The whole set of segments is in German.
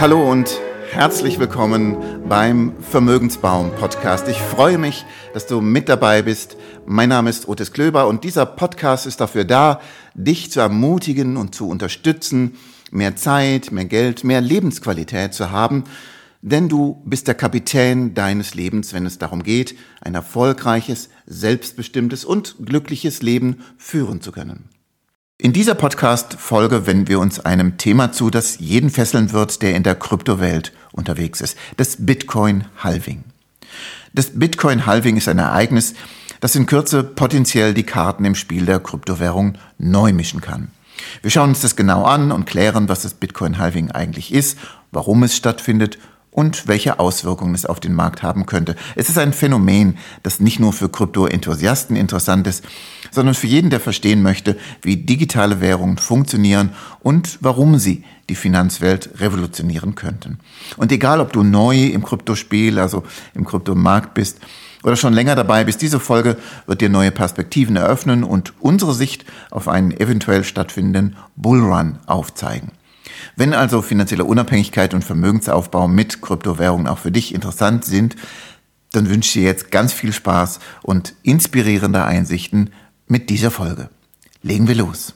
Hallo und herzlich willkommen beim Vermögensbaum-Podcast. Ich freue mich, dass du mit dabei bist. Mein Name ist Otis Klöber und dieser Podcast ist dafür da, dich zu ermutigen und zu unterstützen, mehr Zeit, mehr Geld, mehr Lebensqualität zu haben. Denn du bist der Kapitän deines Lebens, wenn es darum geht, ein erfolgreiches, selbstbestimmtes und glückliches Leben führen zu können. In dieser Podcast-Folge wenden wir uns einem Thema zu, das jeden fesseln wird, der in der Kryptowelt unterwegs ist. Das Bitcoin-Halving. Das Bitcoin-Halving ist ein Ereignis, das in Kürze potenziell die Karten im Spiel der Kryptowährung neu mischen kann. Wir schauen uns das genau an und klären, was das Bitcoin-Halving eigentlich ist, warum es stattfindet und welche Auswirkungen es auf den Markt haben könnte. Es ist ein Phänomen, das nicht nur für Krypto-Enthusiasten interessant ist, sondern für jeden, der verstehen möchte, wie digitale Währungen funktionieren und warum sie die Finanzwelt revolutionieren könnten. Und egal, ob du neu im Kryptospiel, also im Kryptomarkt bist oder schon länger dabei bist, diese Folge wird dir neue Perspektiven eröffnen und unsere Sicht auf einen eventuell stattfindenden Bullrun aufzeigen. Wenn also finanzielle Unabhängigkeit und Vermögensaufbau mit Kryptowährungen auch für dich interessant sind, dann wünsche ich dir jetzt ganz viel Spaß und inspirierende Einsichten mit dieser Folge. Legen wir los.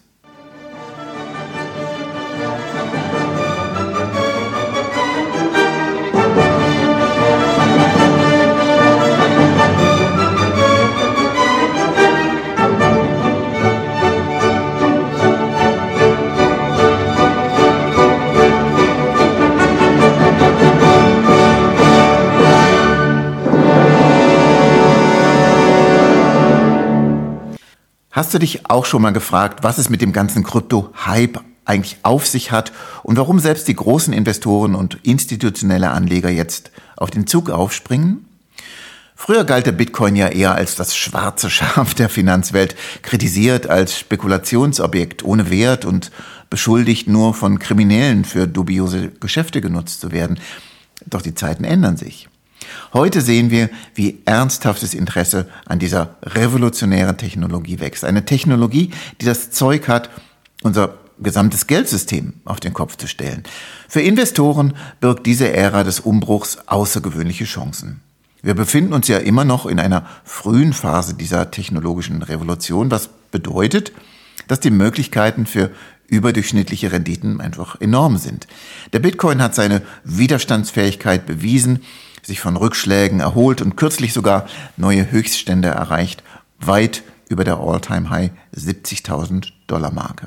Hast du dich auch schon mal gefragt, was es mit dem ganzen Krypto-Hype eigentlich auf sich hat und warum selbst die großen Investoren und institutionelle Anleger jetzt auf den Zug aufspringen? Früher galt der Bitcoin ja eher als das schwarze Schaf der Finanzwelt, kritisiert als Spekulationsobjekt ohne Wert und beschuldigt, nur von Kriminellen für dubiose Geschäfte genutzt zu werden. Doch die Zeiten ändern sich. Heute sehen wir, wie ernsthaftes Interesse an dieser revolutionären Technologie wächst. Eine Technologie, die das Zeug hat, unser gesamtes Geldsystem auf den Kopf zu stellen. Für Investoren birgt diese Ära des Umbruchs außergewöhnliche Chancen. Wir befinden uns ja immer noch in einer frühen Phase dieser technologischen Revolution, was bedeutet, dass die Möglichkeiten für überdurchschnittliche Renditen einfach enorm sind. Der Bitcoin hat seine Widerstandsfähigkeit bewiesen, sich von Rückschlägen erholt und kürzlich sogar neue Höchststände erreicht, weit über der All-Time-High 70.000 $ Marke.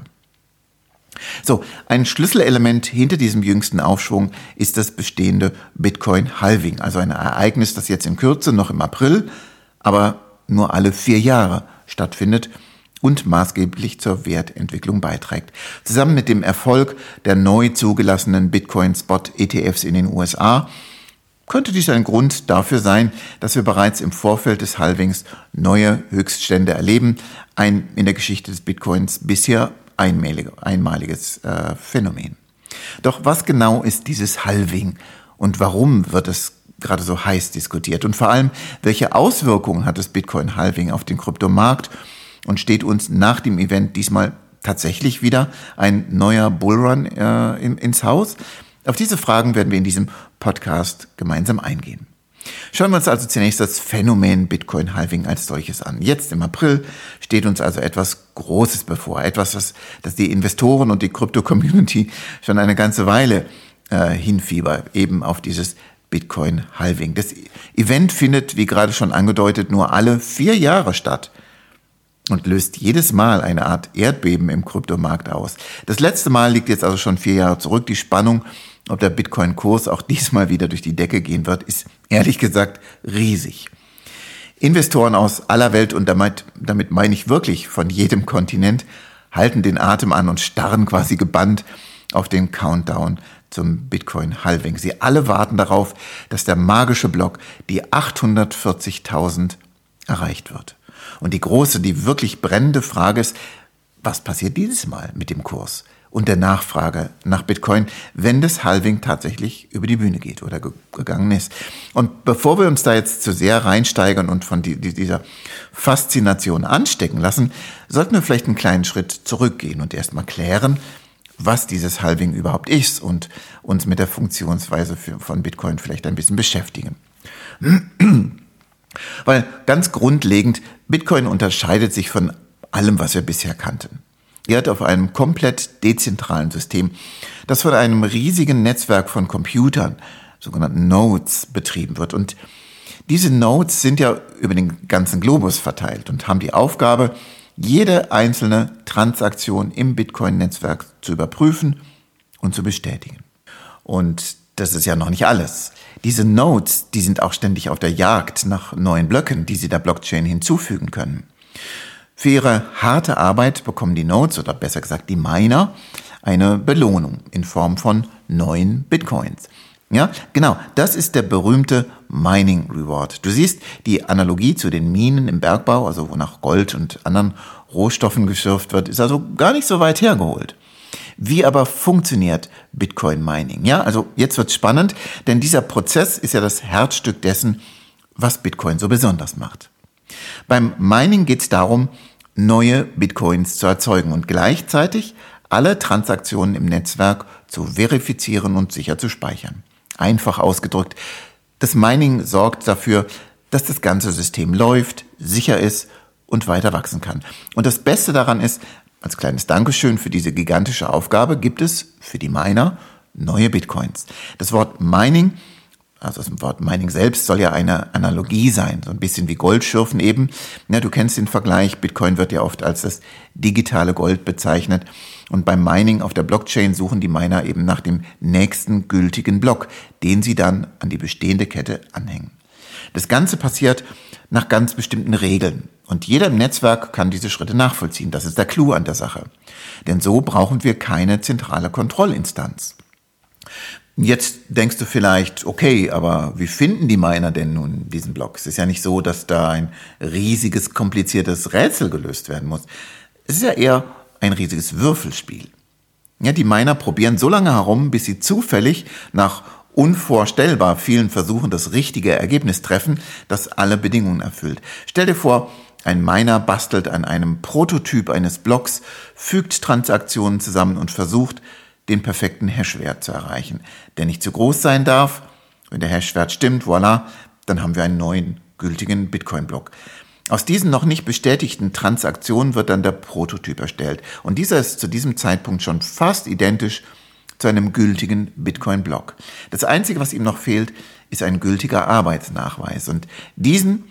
So, ein Schlüsselelement hinter diesem jüngsten Aufschwung ist das bestehende Bitcoin-Halving, also ein Ereignis, das jetzt in Kürze, noch im April, aber nur alle 4 Jahre stattfindet und maßgeblich zur Wertentwicklung beiträgt. Zusammen mit dem Erfolg der neu zugelassenen Bitcoin-Spot-ETFs in den USA könnte dies ein Grund dafür sein, dass wir bereits im Vorfeld des Halvings neue Höchststände erleben, ein in der Geschichte des Bitcoins bisher einmaliges Phänomen. Doch was genau ist dieses Halving und warum wird es gerade so heiß diskutiert? Und vor allem, welche Auswirkungen hat das Bitcoin-Halving auf den Kryptomarkt und steht uns nach dem Event diesmal tatsächlich wieder ein neuer Bullrun ins Haus? Auf diese Fragen werden wir in diesem Podcast gemeinsam eingehen. Schauen wir uns also zunächst das Phänomen Bitcoin-Halving als solches an. Jetzt im April steht uns also etwas Großes bevor, etwas, das die Investoren und die Krypto-Community schon eine ganze Weile hinfiebert, eben auf dieses Bitcoin-Halving. Das Event findet, wie gerade schon angedeutet, nur alle 4 Jahre statt und löst jedes Mal eine Art Erdbeben im Kryptomarkt aus. Das letzte Mal liegt jetzt also schon 4 Jahre zurück. Die Spannung, ob der Bitcoin-Kurs auch diesmal wieder durch die Decke gehen wird, ist ehrlich gesagt riesig. Investoren aus aller Welt, und damit meine ich wirklich von jedem Kontinent, halten den Atem an und starren quasi gebannt auf den Countdown zum Bitcoin-Halving. Sie alle warten darauf, dass der magische Block, die 840.000, erreicht wird. Und die große, die wirklich brennende Frage ist, was passiert dieses Mal mit dem Kurs und der Nachfrage nach Bitcoin, wenn das Halving tatsächlich über die Bühne geht oder gegangen ist. Und bevor wir uns da jetzt zu sehr reinsteigern und von dieser Faszination anstecken lassen, sollten wir vielleicht einen kleinen Schritt zurückgehen und erstmal klären, was dieses Halving überhaupt ist und uns mit der Funktionsweise von Bitcoin vielleicht ein bisschen beschäftigen. Weil ganz grundlegend, Bitcoin unterscheidet sich von allem, was wir bisher kannten. Er hat auf einem komplett dezentralen System, das von einem riesigen Netzwerk von Computern, sogenannten Nodes, betrieben wird. Und diese Nodes sind ja über den ganzen Globus verteilt und haben die Aufgabe, jede einzelne Transaktion im Bitcoin-Netzwerk zu überprüfen und zu bestätigen. Und das ist ja noch nicht alles. Diese Nodes, die sind auch ständig auf der Jagd nach neuen Blöcken, die sie der Blockchain hinzufügen können. Für ihre harte Arbeit bekommen die Nodes, oder besser gesagt die Miner, eine Belohnung in Form von neuen Bitcoins. Ja, genau, das ist der berühmte Mining Reward. Du siehst die Analogie zu den Minen im Bergbau, also wo nach Gold und anderen Rohstoffen geschürft wird, ist also gar nicht so weit hergeholt. Wie aber funktioniert Bitcoin Mining? Ja, also jetzt wird's spannend, denn dieser Prozess ist ja das Herzstück dessen, was Bitcoin so besonders macht. Beim Mining geht es darum, neue Bitcoins zu erzeugen und gleichzeitig alle Transaktionen im Netzwerk zu verifizieren und sicher zu speichern. Einfach ausgedrückt, das Mining sorgt dafür, dass das ganze System läuft, sicher ist und weiter wachsen kann. Und das Beste daran ist, als kleines Dankeschön für diese gigantische Aufgabe gibt es für die Miner neue Bitcoins. Das Wort Mining, also das Wort Mining selbst, soll ja eine Analogie sein, so ein bisschen wie Goldschürfen eben. Ja, du kennst den Vergleich, Bitcoin wird ja oft als das digitale Gold bezeichnet. Und beim Mining auf der Blockchain suchen die Miner eben nach dem nächsten gültigen Block, den sie dann an die bestehende Kette anhängen. Das Ganze passiert nach ganz bestimmten Regeln. Und jeder im Netzwerk kann diese Schritte nachvollziehen. Das ist der Clou an der Sache. Denn so brauchen wir keine zentrale Kontrollinstanz. Jetzt denkst du vielleicht, okay, aber wie finden die Miner denn nun diesen Block? Es ist ja nicht so, dass da ein riesiges, kompliziertes Rätsel gelöst werden muss. Es ist ja eher ein riesiges Würfelspiel. Ja, die Miner probieren so lange herum, bis sie zufällig nach unvorstellbar vielen Versuchen das richtige Ergebnis treffen, das alle Bedingungen erfüllt. Stell dir vor, ein Miner bastelt an einem Prototyp eines Blocks, fügt Transaktionen zusammen und versucht, den perfekten Hashwert zu erreichen, der nicht zu groß sein darf. Wenn der Hashwert stimmt, voilà, dann haben wir einen neuen gültigen Bitcoin-Block. Aus diesen noch nicht bestätigten Transaktionen wird dann der Prototyp erstellt. Und dieser ist zu diesem Zeitpunkt schon fast identisch zu einem gültigen Bitcoin-Block. Das Einzige, was ihm noch fehlt, ist ein gültiger Arbeitsnachweis. Und diesen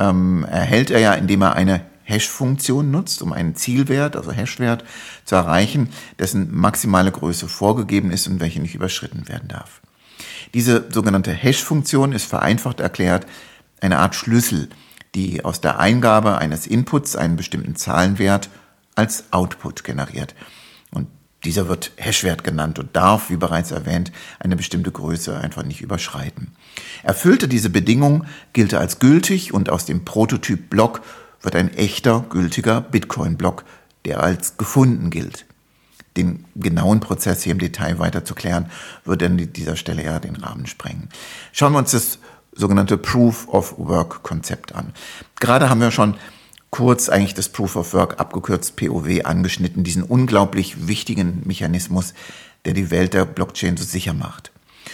erhält er ja, indem er eine Hash-Funktion nutzt, um einen Zielwert, also Hashwert, zu erreichen, dessen maximale Größe vorgegeben ist und welche nicht überschritten werden darf. Diese sogenannte Hash-Funktion ist vereinfacht erklärt eine Art Schlüssel, die aus der Eingabe eines Inputs einen bestimmten Zahlenwert als Output generiert. Und dieser wird Hashwert genannt und darf, wie bereits erwähnt, eine bestimmte Größe einfach nicht überschreiten. Erfüllte diese Bedingung, gilt er als gültig und aus dem Prototyp-Block wird ein echter, gültiger Bitcoin-Block, der als gefunden gilt. Den genauen Prozess hier im Detail weiter zu klären, würde an dieser Stelle eher den Rahmen sprengen. Schauen wir uns das sogenannte Proof-of-Work-Konzept an. Gerade haben wir schon kurz eigentlich das Proof-of-Work, abgekürzt POW, angeschnitten, diesen unglaublich wichtigen Mechanismus, der die Welt der Blockchain so sicher macht.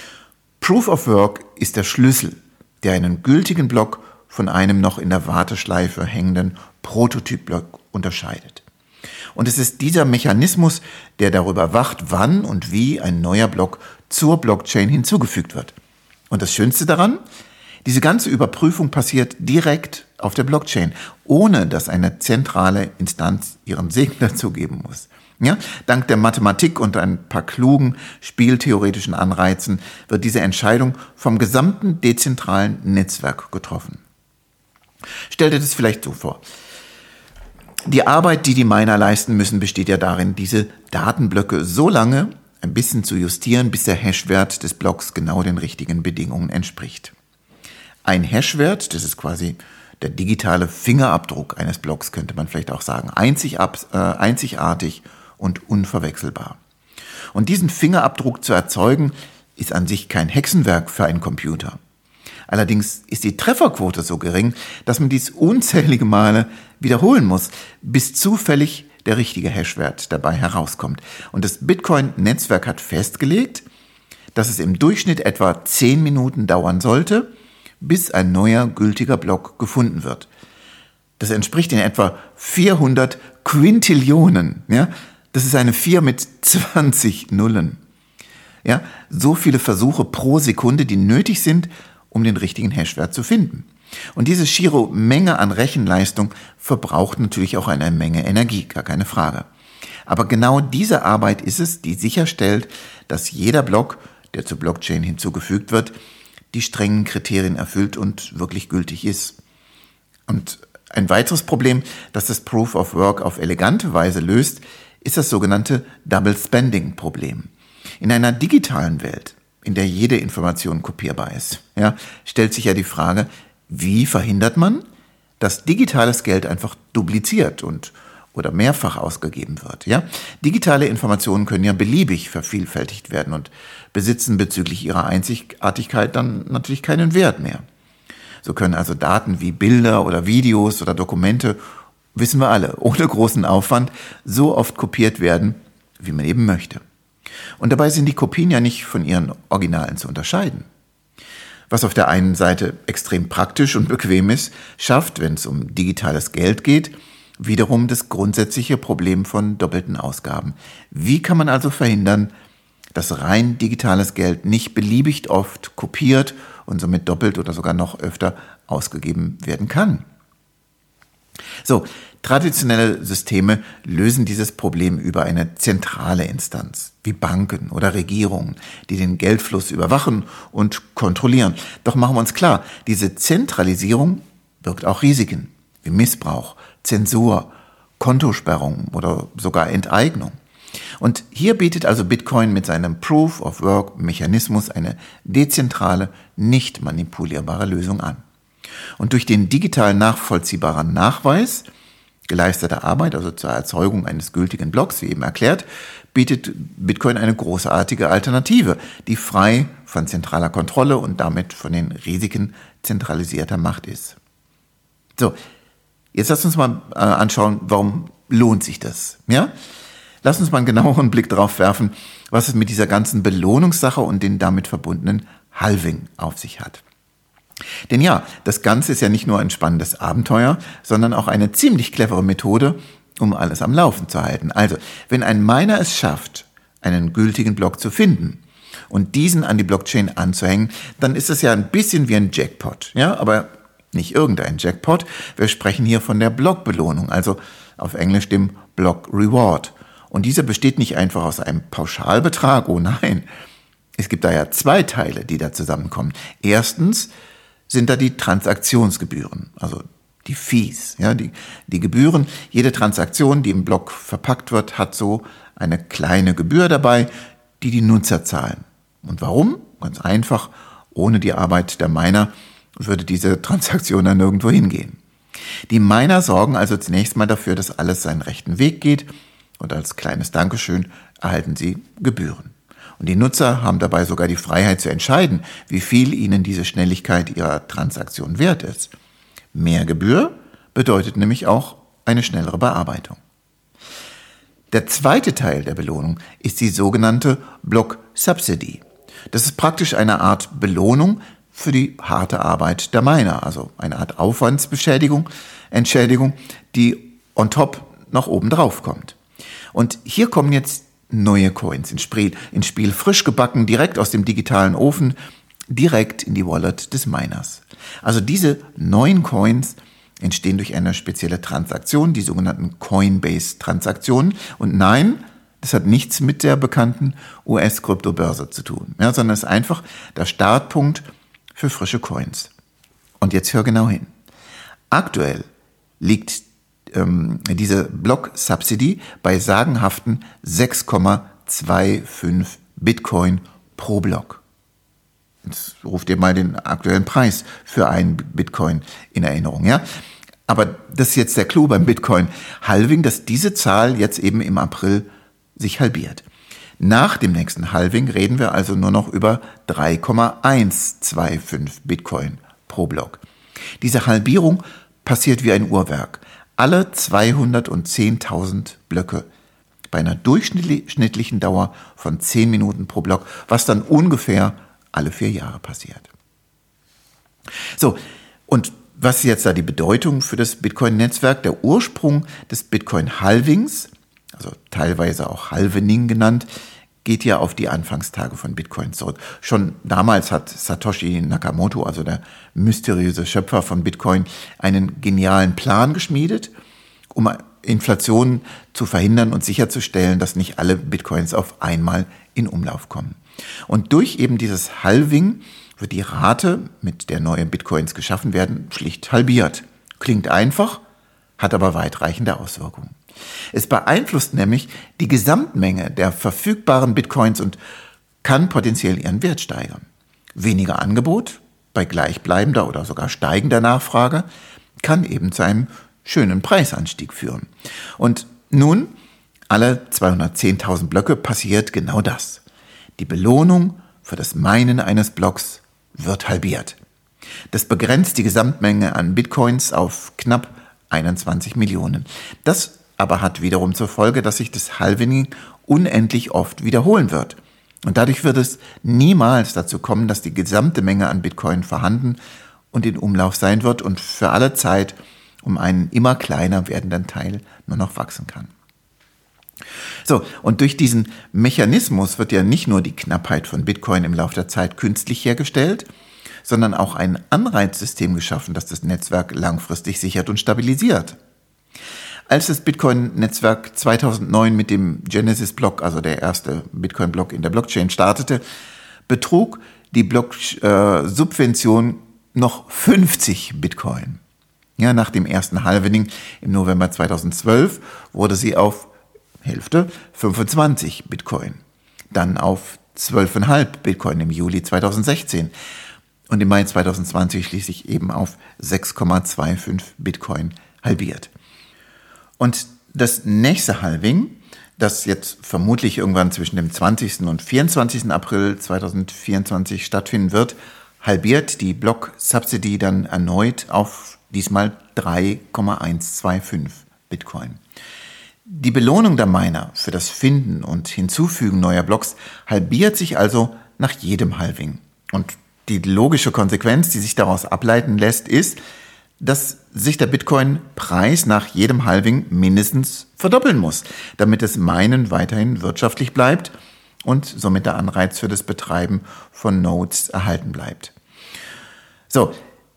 Proof-of-Work ist der Schlüssel, der einen gültigen Block von einem noch in der Warteschleife hängenden Prototyp-Block unterscheidet. Und es ist dieser Mechanismus, der darüber wacht, wann und wie ein neuer Block zur Blockchain hinzugefügt wird. Und das Schönste daran, diese ganze Überprüfung passiert direkt auf der Blockchain, ohne dass eine zentrale Instanz ihren Segen dazu geben muss. Ja, dank der Mathematik und ein paar klugen spieltheoretischen Anreizen wird diese Entscheidung vom gesamten dezentralen Netzwerk getroffen. Stell dir das vielleicht so vor. Die Arbeit, die die Miner leisten müssen, besteht ja darin, diese Datenblöcke so lange ein bisschen zu justieren, bis der Hashwert des Blocks genau den richtigen Bedingungen entspricht. Ein Hashwert, das ist quasi der digitale Fingerabdruck eines Blocks, könnte man vielleicht auch sagen, einzigartig und unverwechselbar. Und diesen Fingerabdruck zu erzeugen, ist an sich kein Hexenwerk für einen Computer. Allerdings ist die Trefferquote so gering, dass man dies unzählige Male wiederholen muss, bis zufällig der richtige Hashwert dabei herauskommt. Und das Bitcoin-Netzwerk hat festgelegt, dass es im Durchschnitt etwa 10 Minuten dauern sollte, bis ein neuer gültiger Block gefunden wird. Das entspricht in etwa 400 Quintillionen. Ja? Das ist eine 4 mit 20 Nullen. Ja? So viele Versuche pro Sekunde, die nötig sind, um den richtigen Hashwert zu finden. Und diese schiere Menge an Rechenleistung verbraucht natürlich auch eine Menge Energie, gar keine Frage. Aber genau diese Arbeit ist es, die sicherstellt, dass jeder Block, der zur Blockchain hinzugefügt wird, die strengen Kriterien erfüllt und wirklich gültig ist. Und ein weiteres Problem, das das Proof of Work auf elegante Weise löst, ist das sogenannte Double Spending Problem. In einer digitalen Welt, in der jede Information kopierbar ist, ja, stellt sich ja die Frage, wie verhindert man, dass digitales Geld einfach dupliziert oder mehrfach ausgegeben wird? Ja? Digitale Informationen können ja beliebig vervielfältigt werden und besitzen bezüglich ihrer Einzigartigkeit dann natürlich keinen Wert mehr. So können also Daten wie Bilder oder Videos oder Dokumente, wissen wir alle, ohne großen Aufwand so oft kopiert werden, wie man eben möchte. Und dabei sind die Kopien ja nicht von ihren Originalen zu unterscheiden. Was auf der einen Seite extrem praktisch und bequem ist, schafft, wenn es um digitales Geld geht, wiederum das grundsätzliche Problem von doppelten Ausgaben. Wie kann man also verhindern, dass rein digitales Geld nicht beliebig oft kopiert und somit doppelt oder sogar noch öfter ausgegeben werden kann? So, traditionelle Systeme lösen dieses Problem über eine zentrale Instanz, wie Banken oder Regierungen, die den Geldfluss überwachen und kontrollieren. Doch machen wir uns klar, diese Zentralisierung birgt auch Risiken, wie Missbrauch, Zensur, Kontosperrung oder sogar Enteignung. Und hier bietet also Bitcoin mit seinem Proof-of-Work-Mechanismus eine dezentrale, nicht manipulierbare Lösung an. Und durch den digital nachvollziehbaren Nachweis geleisteter Arbeit, also zur Erzeugung eines gültigen Blocks, wie eben erklärt, bietet Bitcoin eine großartige Alternative, die frei von zentraler Kontrolle und damit von den Risiken zentralisierter Macht ist. So, jetzt lasst uns mal anschauen, warum lohnt sich das? Ja? Lass uns mal einen genaueren Blick darauf werfen, was es mit dieser ganzen Belohnungssache und den damit verbundenen Halving auf sich hat. Denn ja, das Ganze ist ja nicht nur ein spannendes Abenteuer, sondern auch eine ziemlich clevere Methode, um alles am Laufen zu halten. Also, wenn ein Miner es schafft, einen gültigen Block zu finden und diesen an die Blockchain anzuhängen, dann ist es ja ein bisschen wie ein Jackpot. Ja, aber nicht irgendein Jackpot. Wir sprechen hier von der Blockbelohnung, also auf Englisch dem Block Reward. Und dieser besteht nicht einfach aus einem Pauschalbetrag, oh nein. Es gibt da ja zwei Teile, die da zusammenkommen. Erstens sind da die Transaktionsgebühren, also die Fees, ja, die Gebühren. Jede Transaktion, die im Block verpackt wird, hat so eine kleine Gebühr dabei, die Nutzer zahlen. Und warum? Ganz einfach, ohne die Arbeit der Miner würde diese Transaktion dann nirgendwo hingehen. Die Miner sorgen also zunächst mal dafür, dass alles seinen rechten Weg geht und als kleines Dankeschön erhalten sie Gebühren. Und die Nutzer haben dabei sogar die Freiheit zu entscheiden, wie viel ihnen diese Schnelligkeit ihrer Transaktion wert ist. Mehr Gebühr bedeutet nämlich auch eine schnellere Bearbeitung. Der zweite Teil der Belohnung ist die sogenannte Block Subsidy. Das ist praktisch eine Art Belohnung für die harte Arbeit der Miner, also eine Art Entschädigung, die on top noch oben drauf kommt. Und hier kommen jetzt neue Coins ins Spiel, frisch gebacken, direkt aus dem digitalen Ofen, direkt in die Wallet des Miners. Also diese neuen Coins entstehen durch eine spezielle Transaktion, die sogenannten Coinbase-Transaktionen. Und nein, das hat nichts mit der bekannten US-Kryptobörse zu tun, ja, sondern ist einfach der Startpunkt für frische Coins. Und jetzt hör genau hin. Aktuell liegt diese Block-Subsidy bei sagenhaften 6,25 Bitcoin pro Block. Jetzt ruft ihr mal den aktuellen Preis für einen Bitcoin in Erinnerung, ja? Aber das ist jetzt der Clou beim Bitcoin-Halving, dass diese Zahl jetzt eben im April sich halbiert. Nach dem nächsten Halving reden wir also nur noch über 3,125 Bitcoin pro Block. Diese Halbierung passiert wie ein Uhrwerk. alle 210.000 Blöcke bei einer durchschnittlichen Dauer von 10 Minuten pro Block, was dann ungefähr alle 4 Jahre passiert. So, und was ist jetzt da die Bedeutung für das Bitcoin-Netzwerk? Der Ursprung des Bitcoin-Halvings, also teilweise auch Halvening genannt, geht ja auf die Anfangstage von Bitcoin zurück. Schon damals hat Satoshi Nakamoto, also der mysteriöse Schöpfer von Bitcoin, einen genialen Plan geschmiedet, um Inflation zu verhindern und sicherzustellen, dass nicht alle Bitcoins auf einmal in Umlauf kommen. Und durch eben dieses Halving wird die Rate, mit der neue Bitcoins geschaffen werden, schlicht halbiert. Klingt einfach, hat aber weitreichende Auswirkungen. Es beeinflusst nämlich die Gesamtmenge der verfügbaren Bitcoins und kann potenziell ihren Wert steigern. Weniger Angebot bei gleichbleibender oder sogar steigender Nachfrage kann eben zu einem schönen Preisanstieg führen. Und nun, alle 210.000 Blöcke passiert genau das. Die Belohnung für das Minen eines Blocks wird halbiert. Das begrenzt die Gesamtmenge an Bitcoins auf knapp 21 Millionen. Das aber hat wiederum zur Folge, dass sich das Halving unendlich oft wiederholen wird. Und dadurch wird es niemals dazu kommen, dass die gesamte Menge an Bitcoin vorhanden und in Umlauf sein wird und für alle Zeit um einen immer kleiner werdenden Teil nur noch wachsen kann. So, und durch diesen Mechanismus wird ja nicht nur die Knappheit von Bitcoin im Laufe der Zeit künstlich hergestellt, sondern auch ein Anreizsystem geschaffen, das das Netzwerk langfristig sichert und stabilisiert. Als das Bitcoin-Netzwerk 2009 mit dem Genesis-Block, also der erste Bitcoin-Block in der Blockchain, startete, betrug die Block-Subvention noch 50 Bitcoin. Ja, nach dem ersten Halving im November 2012 wurde sie auf Hälfte 25 Bitcoin, dann auf 12,5 Bitcoin im Juli 2016 und im Mai 2020 schließlich eben auf 6,25 Bitcoin halbiert. Und das nächste Halving, das jetzt vermutlich irgendwann zwischen dem 20. und 24. April 2024 stattfinden wird, halbiert die Block-Subsidy dann erneut auf diesmal 3,125 Bitcoin. Die Belohnung der Miner für das Finden und Hinzufügen neuer Blocks halbiert sich also nach jedem Halving. Und die logische Konsequenz, die sich daraus ableiten lässt, ist, dass sich der Bitcoin-Preis nach jedem Halving mindestens verdoppeln muss, damit das Minen weiterhin wirtschaftlich bleibt und somit der Anreiz für das Betreiben von Nodes erhalten bleibt. So,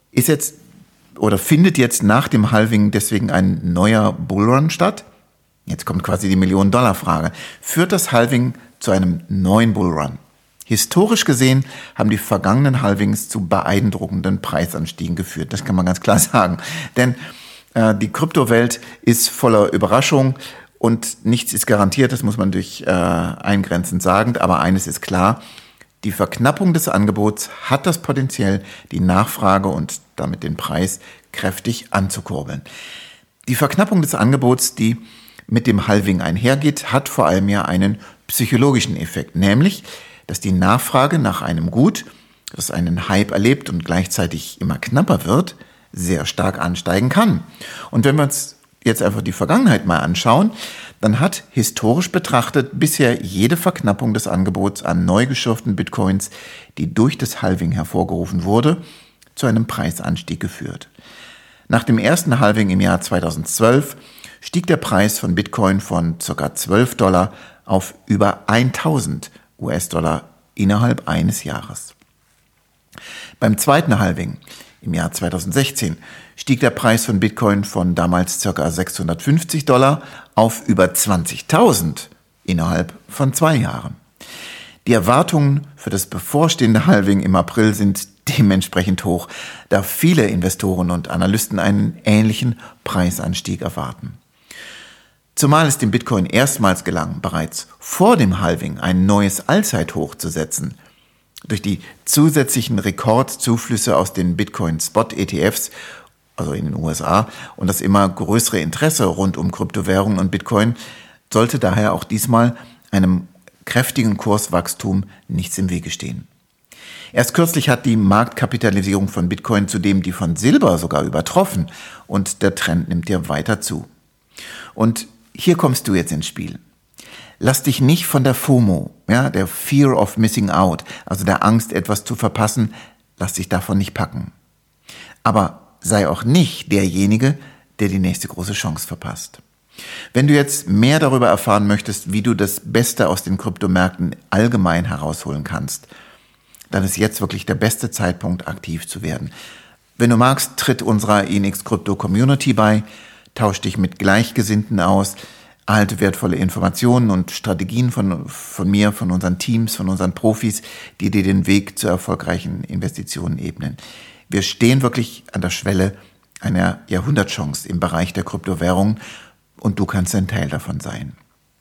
findet jetzt nach dem Halving deswegen ein neuer Bullrun statt? Jetzt kommt quasi die Million-Dollar-Frage. Führt das Halving zu einem neuen Bullrun? Historisch gesehen haben die vergangenen Halvings zu beeindruckenden Preisanstiegen geführt. Das kann man ganz klar sagen. Denn die Kryptowelt ist voller Überraschung und nichts ist garantiert, das muss man durch eingrenzend sagen. Aber eines ist klar, die Verknappung des Angebots hat das Potenzial, die Nachfrage und damit den Preis kräftig anzukurbeln. Die Verknappung des Angebots, die mit dem Halving einhergeht, hat vor allem ja einen psychologischen Effekt, nämlich dass die Nachfrage nach einem Gut, das einen Hype erlebt und gleichzeitig immer knapper wird, sehr stark ansteigen kann. Und wenn wir uns jetzt einfach die Vergangenheit mal anschauen, dann hat historisch betrachtet bisher jede Verknappung des Angebots an neu geschürften Bitcoins, die durch das Halving hervorgerufen wurde, zu einem Preisanstieg geführt. Nach dem ersten Halving im Jahr 2012 stieg der Preis von Bitcoin von ca. $12 auf über 1.000 US-Dollar innerhalb eines Jahres. Beim zweiten Halving im Jahr 2016 stieg der Preis von Bitcoin von damals ca. $650 auf über 20.000 innerhalb von 2 Jahren. Die Erwartungen für das bevorstehende Halving im April sind dementsprechend hoch, da viele Investoren und Analysten einen ähnlichen Preisanstieg erwarten. Zumal es dem Bitcoin erstmals gelang, bereits vor dem Halving ein neues Allzeithoch zu setzen. Durch die zusätzlichen Rekordzuflüsse aus den Bitcoin-Spot-ETFs, also in den USA, und das immer größere Interesse rund um Kryptowährungen und Bitcoin, sollte daher auch diesmal einem kräftigen Kurswachstum nichts im Wege stehen. Erst kürzlich hat die Marktkapitalisierung von Bitcoin zudem die von Silber sogar übertroffen und der Trend nimmt ja weiter zu. Und hier kommst du jetzt ins Spiel. Lass dich nicht von der FOMO, der Fear of Missing Out, also der Angst, etwas zu verpassen, lass dich davon nicht packen. Aber sei auch nicht derjenige, der die nächste große Chance verpasst. Wenn du jetzt mehr darüber erfahren möchtest, wie du das Beste aus den Kryptomärkten allgemein herausholen kannst, dann ist jetzt wirklich der beste Zeitpunkt, aktiv zu werden. Wenn du magst, tritt unserer ENX Krypto Community bei, tausch dich mit Gleichgesinnten aus, erhalte wertvolle Informationen und Strategien von mir, von unseren Teams, von unseren Profis, die dir den Weg zu erfolgreichen Investitionen ebnen. Wir stehen wirklich an der Schwelle einer Jahrhundertchance im Bereich der Kryptowährungen und du kannst ein Teil davon sein.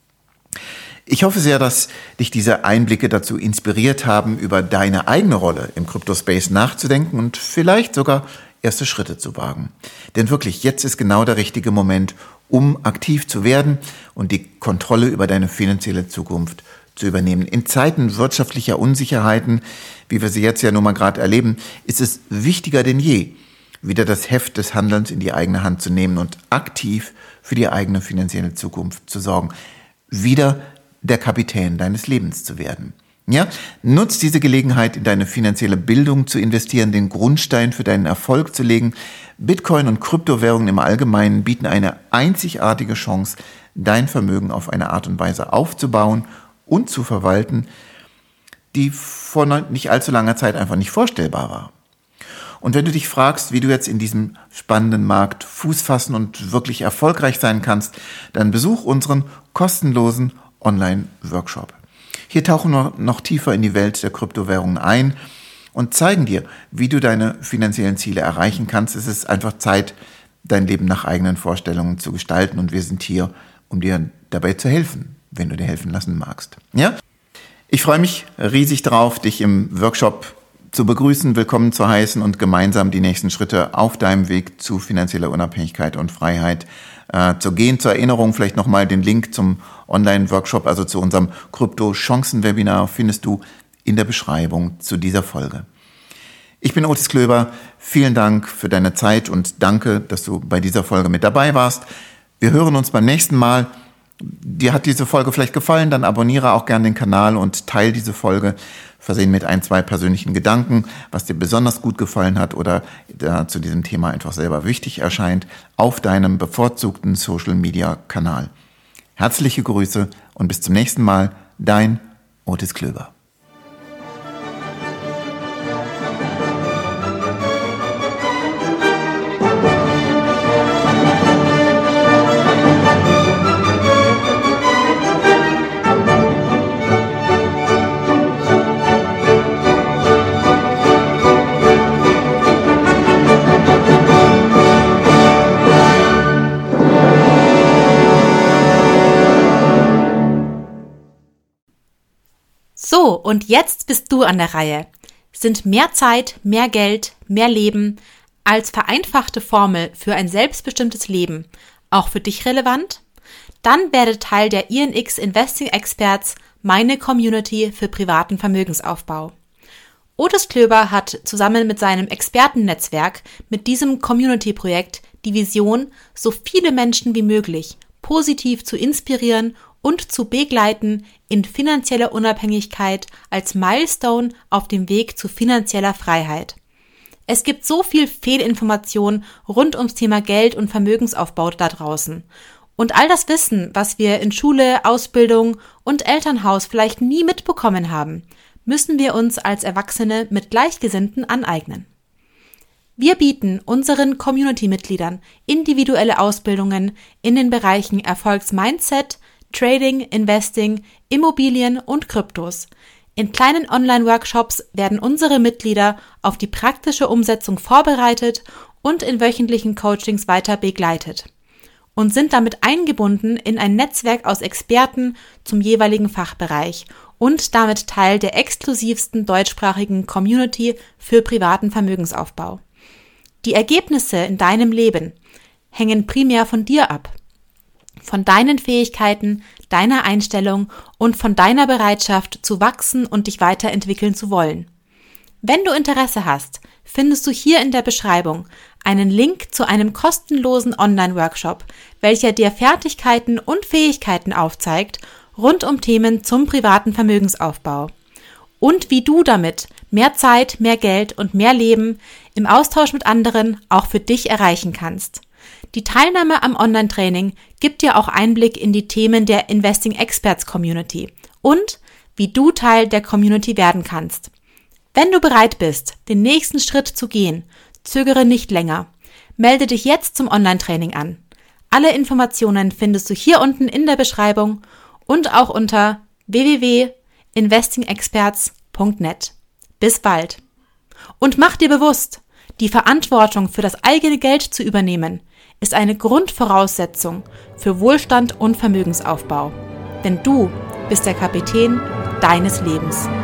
Ich hoffe sehr, dass dich diese Einblicke dazu inspiriert haben, über deine eigene Rolle im Kryptospace nachzudenken und vielleicht sogar erste Schritte zu wagen. Denn wirklich, jetzt ist genau der richtige Moment, um aktiv zu werden und die Kontrolle über deine finanzielle Zukunft zu übernehmen. In Zeiten wirtschaftlicher Unsicherheiten, wie wir sie jetzt ja nun mal gerade erleben, ist es wichtiger denn je, wieder das Heft des Handelns in die eigene Hand zu nehmen und aktiv für die eigene finanzielle Zukunft zu sorgen. Wieder der Kapitän deines Lebens zu werden. Ja, nutz diese Gelegenheit, in deine finanzielle Bildung zu investieren, den Grundstein für deinen Erfolg zu legen. Bitcoin und Kryptowährungen im Allgemeinen bieten eine einzigartige Chance, dein Vermögen auf eine Art und Weise aufzubauen und zu verwalten, die vor nicht allzu langer Zeit einfach nicht vorstellbar war. Und wenn du dich fragst, wie du jetzt in diesem spannenden Markt Fuß fassen und wirklich erfolgreich sein kannst, dann besuch unseren kostenlosen Online-Workshop. Hier tauchen wir noch tiefer in die Welt der Kryptowährungen ein und zeigen dir, wie du deine finanziellen Ziele erreichen kannst. Es ist einfach Zeit, dein Leben nach eigenen Vorstellungen zu gestalten und wir sind hier, um dir dabei zu helfen, wenn du dir helfen lassen magst. Ja? Ich freue mich riesig darauf, dich im Workshop zu begrüßen, willkommen zu heißen und gemeinsam die nächsten Schritte auf deinem Weg zu finanzieller Unabhängigkeit und Freiheit zu gehen. Zur Erinnerung vielleicht nochmal den Link zum Online-Workshop, also zu unserem Krypto-Chancen-Webinar, findest du in der Beschreibung zu dieser Folge. Ich bin Otis Klöber, vielen Dank für deine Zeit und danke, dass du bei dieser Folge mit dabei warst. Wir hören uns beim nächsten Mal. Dir hat diese Folge vielleicht gefallen, dann abonniere auch gerne den Kanal und teile diese Folge, versehen mit 1-2 persönlichen Gedanken, was dir besonders gut gefallen hat oder zu diesem Thema einfach selber wichtig erscheint, auf deinem bevorzugten Social-Media-Kanal. Herzliche Grüße und bis zum nächsten Mal, dein Otis Klöber. So, und jetzt bist du an der Reihe. Sind mehr Zeit, mehr Geld, mehr Leben als vereinfachte Formel für ein selbstbestimmtes Leben auch für dich relevant? Dann werde Teil der ENX Investing Experts, meine Community für privaten Vermögensaufbau. Otis Klöber hat zusammen mit seinem Expertennetzwerk mit diesem Community-Projekt die Vision, so viele Menschen wie möglich positiv zu inspirieren und zu begleiten in finanzieller Unabhängigkeit als Milestone auf dem Weg zu finanzieller Freiheit. Es gibt so viel Fehlinformation rund ums Thema Geld und Vermögensaufbau da draußen. Und all das Wissen, was wir in Schule, Ausbildung und Elternhaus vielleicht nie mitbekommen haben, müssen wir uns als Erwachsene mit Gleichgesinnten aneignen. Wir bieten unseren Community-Mitgliedern individuelle Ausbildungen in den Bereichen Erfolgsmindset, Trading, Investing, Immobilien und Kryptos. In kleinen Online-Workshops werden unsere Mitglieder auf die praktische Umsetzung vorbereitet und in wöchentlichen Coachings weiter begleitet und sind damit eingebunden in ein Netzwerk aus Experten zum jeweiligen Fachbereich und damit Teil der exklusivsten deutschsprachigen Community für privaten Vermögensaufbau. Die Ergebnisse in deinem Leben hängen primär von dir ab. Von deinen Fähigkeiten, deiner Einstellung und von deiner Bereitschaft zu wachsen und dich weiterentwickeln zu wollen. Wenn du Interesse hast, findest du hier in der Beschreibung einen Link zu einem kostenlosen Online-Workshop, welcher dir Fertigkeiten und Fähigkeiten aufzeigt rund um Themen zum privaten Vermögensaufbau und wie du damit mehr Zeit, mehr Geld und mehr Leben im Austausch mit anderen auch für dich erreichen kannst. Die Teilnahme am Online-Training gibt dir auch Einblick in die Themen der Investing Experts Community und wie du Teil der Community werden kannst. Wenn du bereit bist, den nächsten Schritt zu gehen, zögere nicht länger. Melde dich jetzt zum Online-Training an. Alle Informationen findest du hier unten in der Beschreibung und auch unter www.investingexperts.net. Bis bald. Und mach dir bewusst, die Verantwortung für das eigene Geld zu übernehmen, ist eine Grundvoraussetzung für Wohlstand und Vermögensaufbau. Denn du bist der Kapitän deines Lebens.